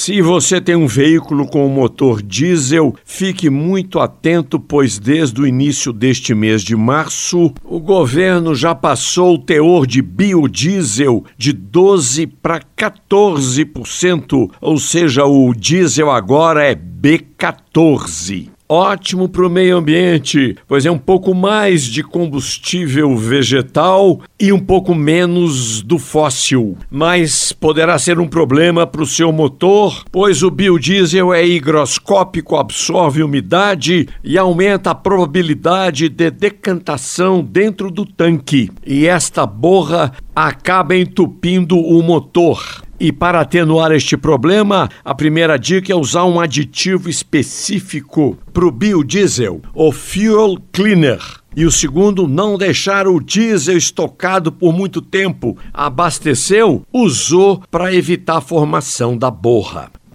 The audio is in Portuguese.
Se você tem um veículo com motor diesel, fique muito atento, pois desde o início deste mês de março, o governo já passou o teor de biodiesel de 12% para 14%, ou seja, o diesel agora é B14. Ótimo para o meio ambiente, pois é um pouco mais de combustível vegetal e um pouco menos do fóssil. Mas poderá ser um problema para o seu motor, pois o biodiesel é higroscópico, absorve umidade e aumenta a probabilidade de decantação dentro do tanque. E esta borra acaba entupindo o motor. E para atenuar este problema, a primeira dica é usar um aditivo específico para o biodiesel, o Fuel Cleaner. E o segundo, não deixar o diesel estocado por muito tempo. Abasteceu, usou para evitar a formação da borra.